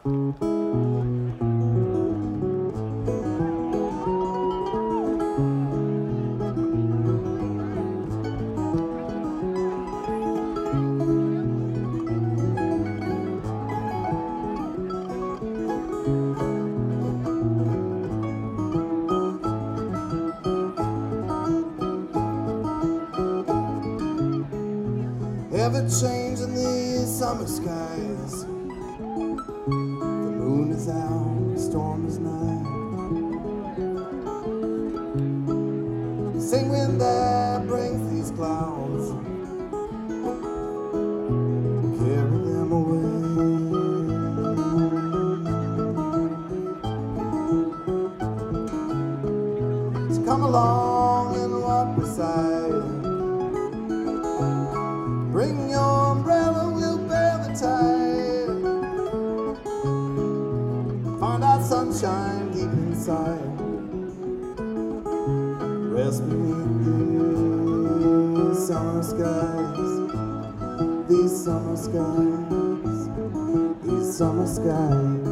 Ever changing these summer skies. The moon is out, the storm is nigh. The same wind that brings these clouds, carry them away. So come along and walk beside. Bring your umbrella, we'll bear the tide. Find out sunshine deep inside. Rest beneath these summer skies. These summer skies. These summer skies.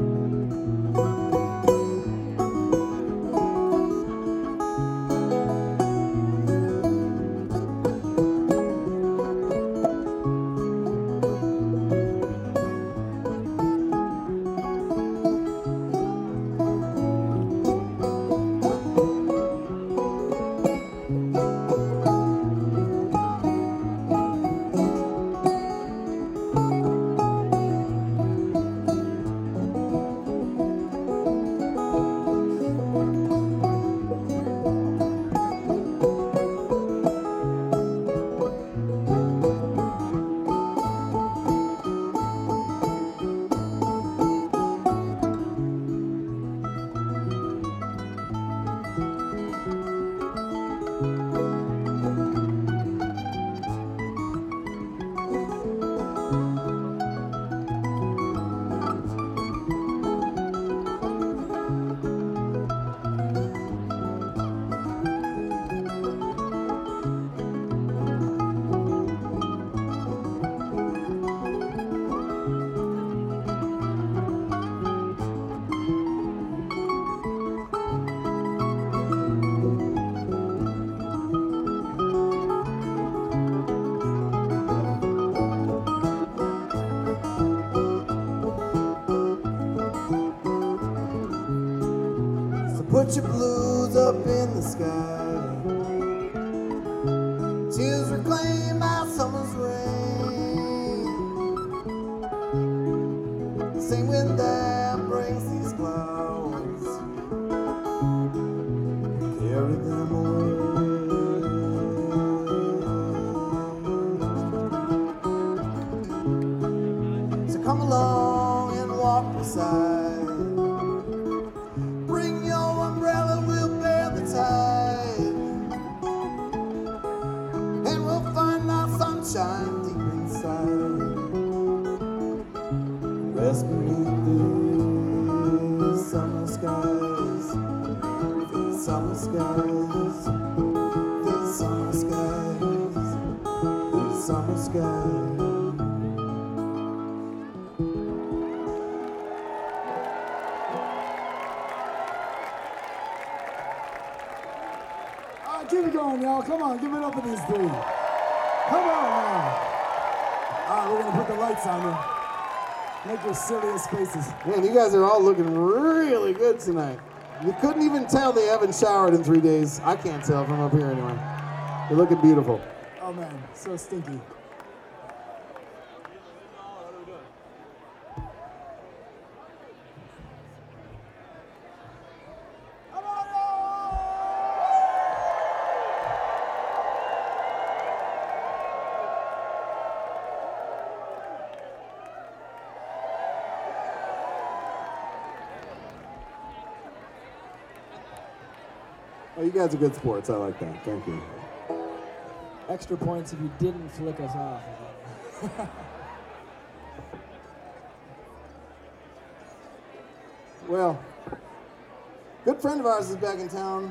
Put your blues up in the sky. Tears reclaim our summer's rain. The same wind that brings these clouds, carry them away. So come along and walk beside. Shine deep inside. Rest beneath these summer skies. These summer skies. These summer skies. These summer skies. All right, keep it going, y'all. Come on, give it up for these three. Come on now. All right, we're going to put the lights on you. Make your silliest faces. Man, you guys are all looking really good tonight. You couldn't even tell they haven't showered in 3 days. I can't tell from up here anyway. You're looking beautiful. Oh, man, so stinky. Oh, you guys are good sports. I like that. Thank you. Extra points if you didn't flick us off. Well, good friend of ours is back in town.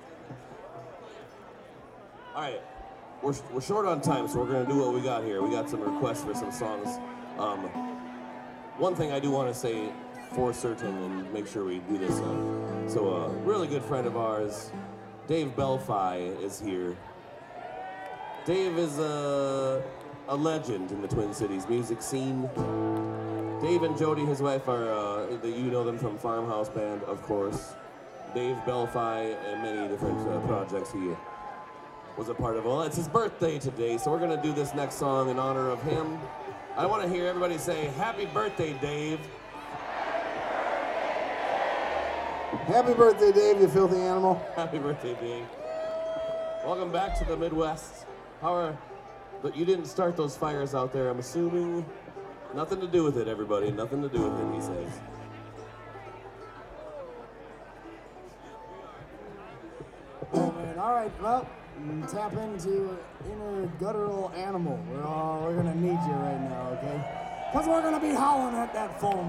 All right, we're short on time, so we're gonna do what we got here. We got some requests for some songs. one thing I do want to say for certain and make sure we do this. So a really good friend of ours, Dave Belfi, is here. Dave is a legend in the Twin Cities music scene. Dave and Jody, his wife, are, you know them from Farmhouse Band, of course. Dave Belfi and many different projects he was a part of. Well, it's his birthday today, so we're gonna do this next song in honor of him. I want to hear everybody say, "Happy birthday, Dave." Happy birthday, Dave, you filthy animal. Happy birthday, Dave. Welcome back to the Midwest. But you didn't start those fires out there, I'm assuming. Nothing to do with it, everybody. Nothing to do with it, he says. Oh, man. All right, well, tap into your inner guttural animal. We're gonna need you right now, okay? Because we're gonna be howling at that phone